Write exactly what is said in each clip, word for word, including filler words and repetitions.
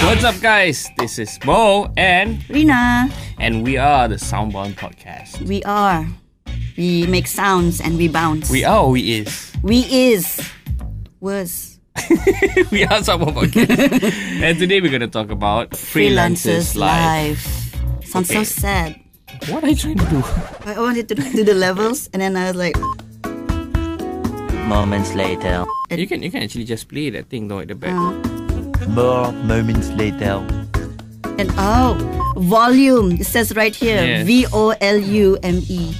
What's up, guys? This is Mo and Rina. and we are the Soundbound Podcast. We are. We make sounds and we bounce. We are or we is? We is. Was. We are Soundbound Podcast. And today we're going to talk about Freelancers, Freelancers Live. Live. Sounds Okay. so sad. What are you trying to do? I wanted to do the levels and then I was like, Moments later. You can you can actually just play that thing though at the back. uh, More moments later. and oh, volume. It says right here, Yes. V O L U M E.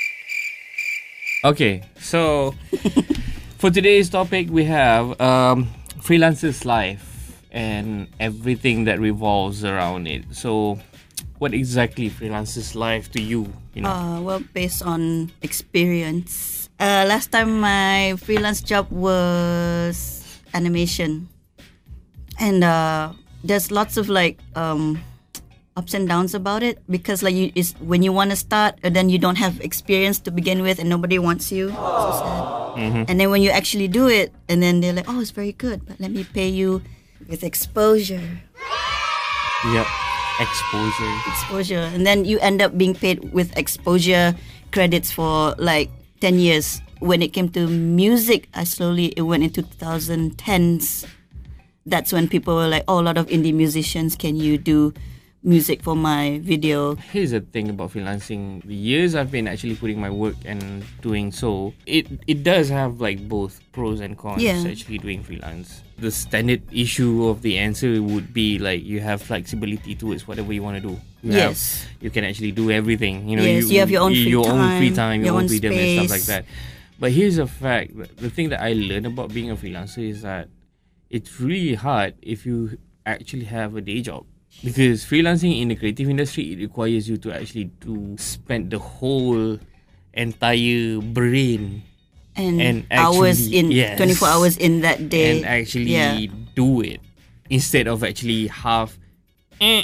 Okay, so for today's topic we have um, Freelancers Live and everything that revolves around it. So what exactly Freelancers Live to you? You know? Uh, well, based on experience. Uh, last time my freelance job was animation. And uh, there's lots of like um, ups and downs about it because like you is when you want to start and then you don't have experience to begin with and nobody wants you. So sad. Mm-hmm. And then when you actually do it and then they're like, oh, it's very good, but let me pay you with exposure. Yep, exposure. Exposure. And then you end up being paid with exposure credits for like ten years. When it came to music, I slowly, it went into twenty tens. That's when people were like, oh, a lot of indie musicians, can you do music for my video? Here's the thing about freelancing. The years I've been actually putting my work and doing so, it it does have like both pros and cons. Yeah. Actually doing freelance. The standard issue of the answer would be like you have flexibility towards whatever you want to do. You Yes. have, you can actually do everything. You know, Yes, you have your own free your own free time, time, your your, own own freedom and stuff like space. that. But here's a fact: the thing that I learned about being a freelancer is that it's really hard if you actually have a day job. Because freelancing in the creative industry, it requires you to actually to spend the whole entire brain And, And hours actually- in, yes. twenty-four hours in that day. and actually yeah. do it instead of actually half. Eh,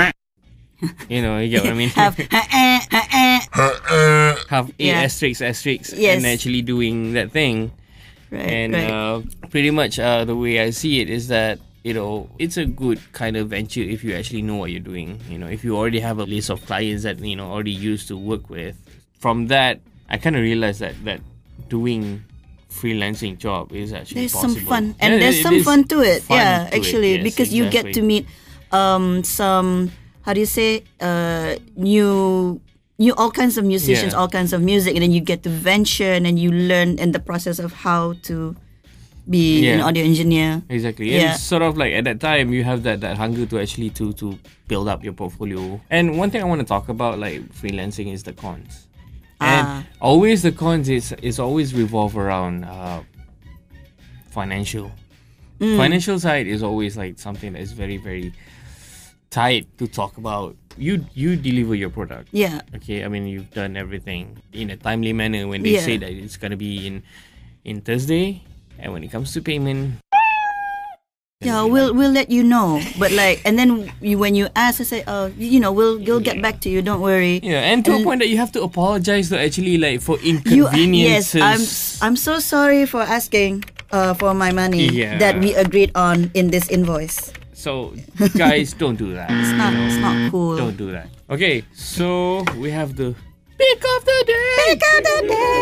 you know, you get what I mean? Have, ha-eh, ha-eh. Have a Yeah. asterisk asterisk Yes. and actually doing that thing. Right, And right. uh, pretty much uh, the way I see it is that, you know, it's a good kind of venture if you actually know what you're doing. You know, if you already have a list of clients that, you know, already used to work with. From that, I kind of realized that, that doing freelancing job is actually There's possible. some fun. And Yeah, there's it some is fun to it. fun yeah, to it, actually. yes, because you get to exactly. meet um, some, how do you say, uh, new... You all kinds of musicians, Yeah. all kinds of music, and then you get to venture, and then you learn in the process of how to be an Yeah. audio engineer. Exactly. Yeah. And sort of like at that time you have that, that hunger to actually to, to build up your portfolio. And one thing I want to talk about like freelancing is the cons. And Ah. always the cons is is always revolve around uh, financial. Mm. Financial side is always like something that is very, very tight to talk about. You you deliver your product. Yeah. Okay, I mean you've done everything in a timely manner when they Yeah. say that it's gonna be in in Thursday, and when it comes to payment, Yeah, we'll we'll let you know. But like, and then you, when you ask, I say, oh, you know, we'll we'll get back to you. Don't worry. yeah, and to a And- point that you have to apologize to actually like for You, inconveniences. yes, I'm I'm so sorry for asking uh, for my money Yeah. that we agreed on in this invoice. So guys, don't do that. It's not it's not cool. Don't do that. Okay, so we have the pick of the day. Pick of the day.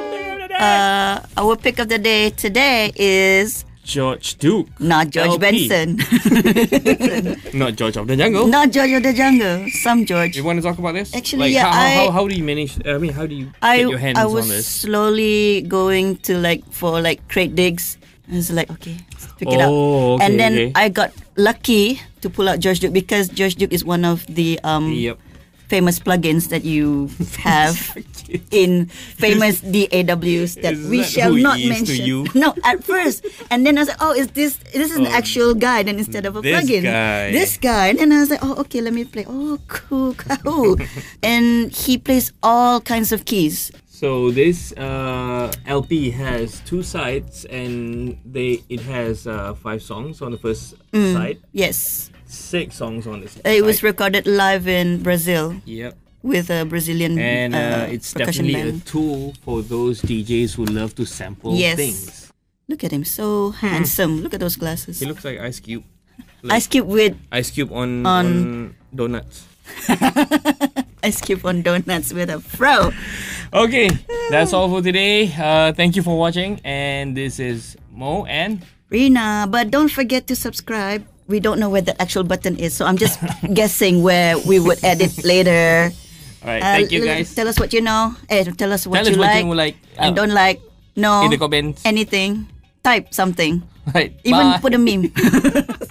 Uh, our pick of the day today is George Duke, not L George P. Benson, not George of the Jungle. not George of the Jungle. Some George. You want to talk about this? Actually, like, yeah, how, I- how, how do you manage? I mean, how do you I get your hands I was on this? slowly going to like for like crate digs. I was like, okay, let's pick it up. Oh, okay, and then okay. I got lucky to pull out George Duke because George Duke is one of the um Yep. famous plugins that you have in famous D A Ws that Is we that shall who not he is to mention. you? No, at first, and then I was like, oh, is this this is an Oh, actual guy? Then instead of a this plugin, guy. this guy, and then I was like, oh, okay, let me play. Oh, cool, cool. And he plays all kinds of keys. So this uh, L P has two sides, and they it has uh, five songs on the first side, Yes. six songs on the second Uh, It was side. recorded live in Brazil Yep. with a Brazilian And uh, uh, it's percussion definitely a band. tool for those D Js who love to sample Yes. things. Look at him, so handsome. Look at those glasses. He looks like Ice Cube. Ice cube with ice cube on On- on donuts. ice cube on donuts with a fro. Okay, that's all for today. Uh, thank you for watching, and this is Mo and. Rina, but don't forget to subscribe. We don't know where the actual button is, so I'm just guessing where we would edit later. All right, Uh, thank you l- guys. Tell us what you know. Eh, tell us what Tell you us what like you like and uh, don't like. No. in the comments. Anything. Type something. Right, Even bye. put a meme.